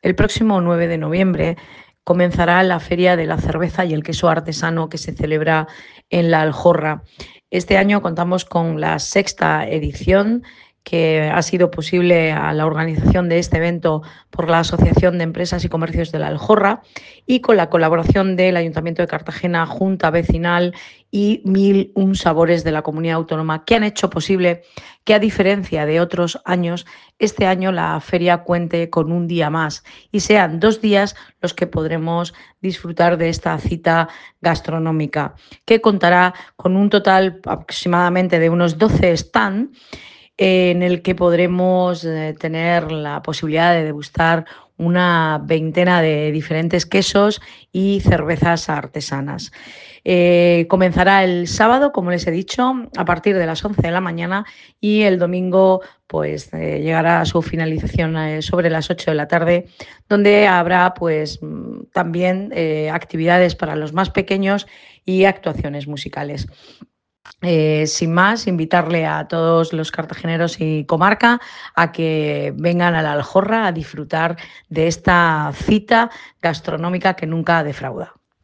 El próximo 9 de noviembre comenzará la Feria de la Cerveza y el Queso Artesano que se celebra en La Aljorra. Este año contamos con la sexta edición, que ha sido posible a la organización de este evento por la Asociación de Empresas y Comercios de La Aljorra y con la colaboración del Ayuntamiento de Cartagena, Junta Vecinal y 1001 Sabores de la Comunidad Autónoma, que han hecho posible que, a diferencia de otros años, este año la feria cuente con un día más y sean 2 días los que podremos disfrutar de esta cita gastronómica, que contará con un total aproximadamente de unos 12 stands en el que podremos tener la posibilidad de degustar una veintena de diferentes quesos y cervezas artesanas. Comenzará el sábado, como les he dicho, a partir de las 11 de la mañana, y el domingo pues llegará a su finalización sobre las 8 de la tarde, donde habrá pues también actividades para los más pequeños y actuaciones musicales. Sin más, invitarle a todos los cartageneros y comarca a que vengan a La Aljorra a disfrutar de esta cita gastronómica que nunca defrauda.